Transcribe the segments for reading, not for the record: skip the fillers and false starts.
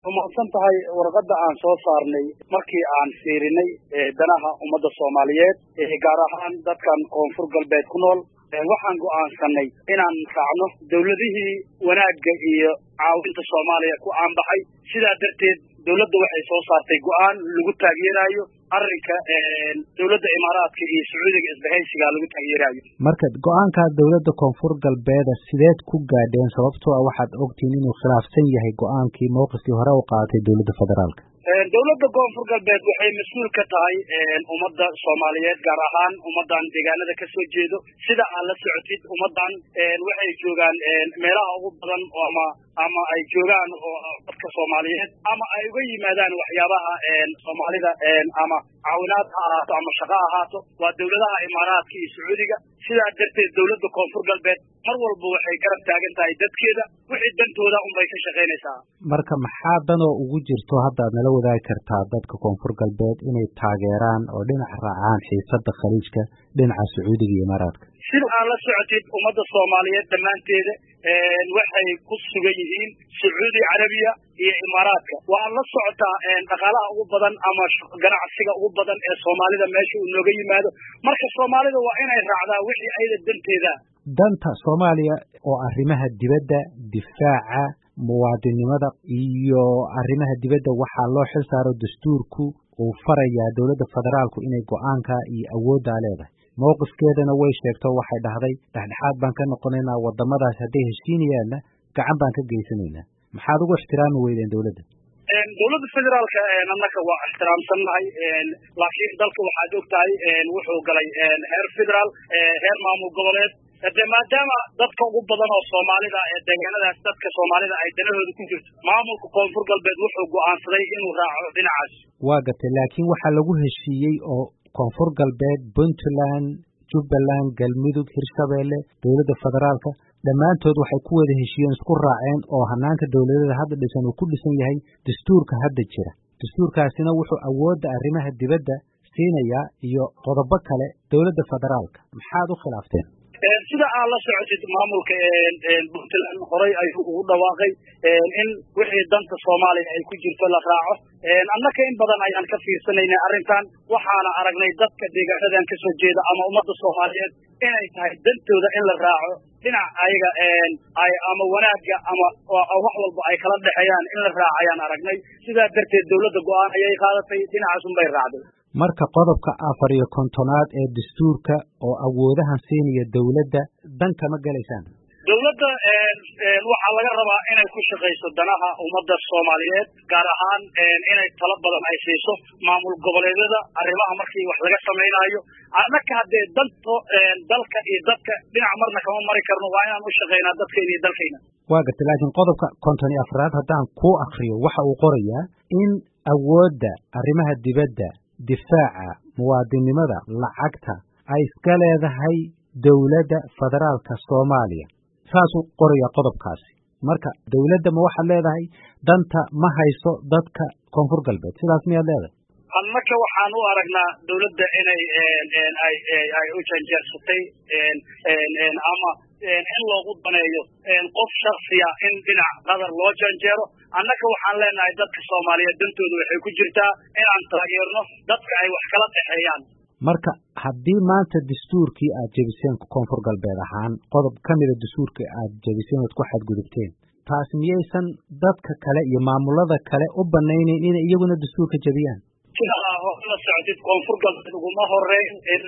ومحسن tahay warqada aan soo saarnay markii aan fiirinay danaha ummadda Soomaaliyeed gaar ahaan dadkan koonfur galbeed ku nool waxaan go'aansanay inaan raacno dawladihii wanaagga iyo caawinta Soomaaliya ku aanbaxay sida darteed dawladda waxay soo saartay go'aan lagu taageerayo arrinka dawladda Imaaraadka iyo Sacuudiga isbahaysiga lagu taageerayo marka go'aanka dawladda koonfur galbeed sideed ku gaadheen sababtoo ah waxaad ogtiin inuu khilaafsan yahay go'aankii mowqifkii hore u qaadatay dawladda federaalka dawladda koonfur galbeed waxay mas'uul ka tahay ummadda Soomaaliyeed gaar ahaan ummadan deegaanada ka soo jeedo sida aan la socotid ummadan waxay joogaan meelaha ugu badan ama ay joogaan dadka Soomaaliyeed ama ay uga yimaadaan waxyaabaha Soomaalida ama caawinaad ha ahaato ama shaqo ha ahaato waa dawladaha Imaaraadka iyo Sacuudiga sida darteed dawladda koonfur galbeed mar walba waxay garab taagan tahay dadkeeda wixii dantooda bay ka shaqeynaysaa marka maxaa danoo ugu jirto hadda nala wadaagi kartaa dadka koonfur galbeed inay taageeraan oo dhinac raacaan xiisadda khaliijka dhinaca Sacuudiga iyo Imaaraadka sida aan la socotid ummadda Soomaaliyeed dhamaanteeda waxay ku sugan yihiin Sacuudi Carabiya iyo Imaaraadka waa la socotaa dhaqaalaha ugu badan ama ganacsiga ugu badan ee Soomaalida meesha uu nooga yimaado marka Soomaalida waa inay raacdaa wixii ayda danteeda danta Soomaaliya oo arrimaha dibadda difaaca muwaadinimada iyo arrimaha dibadda waxaa loo xil saaro dastuurku uu farayaa dawladda federaalku inay go'aanka iyo awoodda leedahay mowqifkeedana way sheegto waxay dhahday dhexdhexaad baan ka noqonaynaa wadamadaas hadday heshiinayaanna gacan baan ka geysanaynaa maxaad ugu ixtiraami weydeen dawladda dawladda federaalka annaka waa ixtiraamsannahay laakiin dalka waxaad ogtahay wuxuu galay heer federaal heer maamul goboleed maadaama dadka ugu badan oo Soomaalida ee deegaanadaas dadka Soomaalida ay danahooda ku jirto maamulka koonfur galbeed wuxuu go'aansaday inuu raaco dhinacaas waa gatay laakiin waxaa lagu heshiiyey oo koonfur galbeed Puntland Jubbaland Galmudug Hirshabeelle dawladda federaalka dhammaantood waxay ku wada heshiiyeen isku raaceen oo hanaanka dawladda hadda dhisan uu ku dhisan yahay dastuurka hadda jira dastuurkaasina wuxuu awoodda arrimaha dibadda siinayaa iyo qodobo kale dawladda federaalka maxaad u khilaafteen sida aan la socotid maamulka Puntland horay ayuu ugu dhawaaqay in wixii danta Soomaaliya ay ku jirto la raaco annaka in badan ayaan ka fiirsanaynay arrintan waxaana aragnay dadka deegaanadan ka soo jeeda ama ummadda Soomaaliyeed inay tahay dantooda in la raaco dhinac ayaga ay ama wanaaga ama wax walba ay kala dhaxayaan in la raacayaan aragnay sida darteed dawladda go'aan ayay qaadatay dhinacaas bay raacday marka qodobka 54aad ee dastuurka oo awoodahan siinaya dawladda dan kama galaysaan dawladda waxa laga rabaa inay ku shaqeyso danaha ummadda Soomaaliyeed gaar ahaan inay talo badan ay siiso maamul goboleedyada arrimaha markii wax laga sameeyo annaka hadee danto dalka iyo dadka dhinac marna kama mari karno waa inaan u shaqeynaa dadkeena iyo dalkeena waa gatay laakiin qodobka 54aad haddaan ku akhriyo waxa uu qorayaa in awoodda arrimaha dibadda difaaca muwaadinimada lacagta ay iska leedahay dawladda federaalka Soomaaliya saasuu qoraya qodobkaasi marka dawladda ma waxaad leedahay danta ma hayso dadka koonfur galbeed sidaas miyaad leedahay annaka waxaan u aragnaa dawladda inay ay u janjeersatay ama in loogu daneeyo qof shakhsiya in dhinac qadar loo janjeero annaka waxaan leenahay dadka Soomaaliyeed dantooda waxay ku jirtaa inaan taageerno dadka ay wax kala dhaxeeyaan marka haddii maanta dastuurkii aad jebiseen koonfur galbeed ahaan qodob ka mida dastuurka aad jebiseen ood ku xadgudubteen taas miyaysan dadka kale iyo maamulada kale u banaynayn inay iyaguna dastuurka jebiyaan la socotid koonfur galbeed uguma horeyn in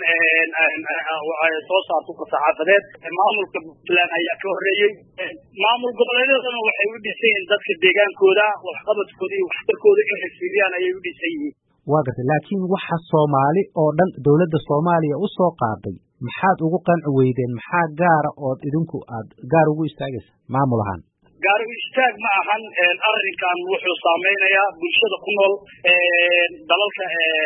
ay soo saarto saxaafadeed maamulka Puntland ayaa ka horeeyay maamul goboleedyadana waxay u dhisayeen dadka deegaankooda waxqabadkooda iyo waxtarkooda inay fiiriyaan ayay u dhisayeen waa gartay laakiin waxa Soomaali oo dhan dawladda Soomaaliya u soo qaaday maxaad ugu qanci weydeen maxaa gaar ah oo idinku aad gaar ugu istaagaysa maamul ahaan gaar u istaag ma ahan arrinkan wuxuu saameynayaa bulshada ku nool dalalka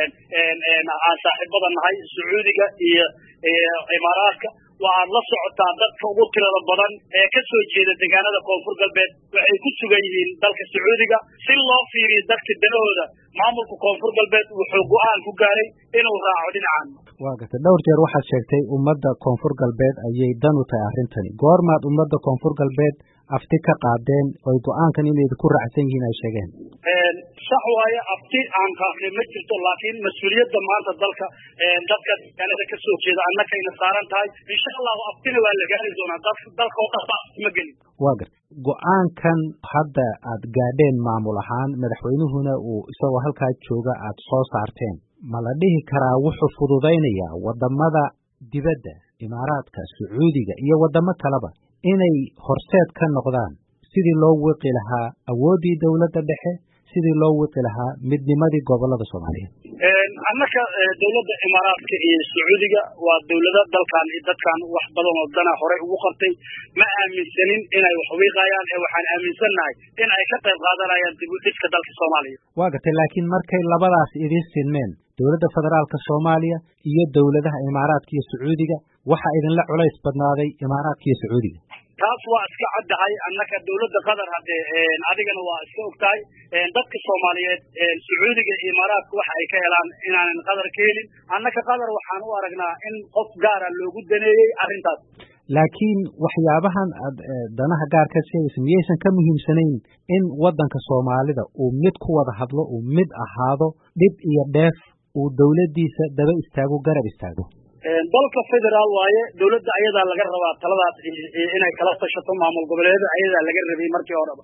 aan saaxiibada nahay Sacuudiga iyo Imaaraadka waxaad la socotaa dadka ugu tirada badan ee ka soo jeeda deegaanada koonfur galbeed waxay ku sugan yihiin dalka Sacuudiga si loo fiiriyo dadka danahooda maamulka koonfur galbeed wuxuu go'aan ku gaaray inuu raaco dhinacan waa gartay dhowr jeer waxaad sheegtay ummadda koonfur galbeed ayay dan u tahay arrintani goormaad ummadda koonfur galbeed afti ka qaadeen oo go'aankan inay ku raacsan yihiin ay sheegeen sax waaye afti aan qaadnay ma jirto laakiin mas'uuliyadda maanta dalka dadka deegaanada ka soo jeeda annagayna saaran tahay insha allahu aftina waa la gaari doonaa dalka oo dhan ma gelin waa gar go'aankan hadda aad gaadheen maamul ahaan madaxweynuhuna uu isagoo halkaa jooga aad soo saarteen ma la dhihi karaa wuxuu fududaynayaa wadamada dibadda imaaraadka sacuudiga iyo wadamo kaleba inay horseed ka noqdaan sidii loo wiqi lahaa awooddii dawladda dhexe sidii loo wiqi lahaa midnimadii gobolada Soomaaliyeed annaka dawladda imaaraadka iyo sacuudiga waa dawlada dalkan iyo dadkan wax badan oo dana hore ugu qabtay ma aaminsanin inay wax wiiqayaan ee waxaan aaminsanahay in ay ka qayb qaadanayaan dib u dhiska dalka Soomaaliya waa gatay laakiin markay labadaas idin sinmeen dawladda federaalka Soomaaliya iyo dawladaha imaaraadka iyo sacuudiga waxa idinla culays badnaaday imaaraadka iyo sacuudiga taas waa iska caddahay annaka dawladda qatar hadde adigana waa iska ogtahay dadka Soomaaliyeed sacuudiga iyo imaaraadka waxa ay ka helaan inaanan qatar ka helin annaka qatar waxaan u aragnaa in qof gaar ah loogu daneeyay arrintaas laakiin waxyaabahan danaha gaarka sheegaysa miyaysan ka muhiimsanayn in waddanka Soomaalida uu mid ku wada hadlo uu mid ahaado dhib iyo dheef uu dawladdiisa daba istaago garab istaago dalka federaal waaye dawladda ayadaa laga rabaa taladaas inay kala tashato maamul goboleedyada ayadaa laga rabay markii horeba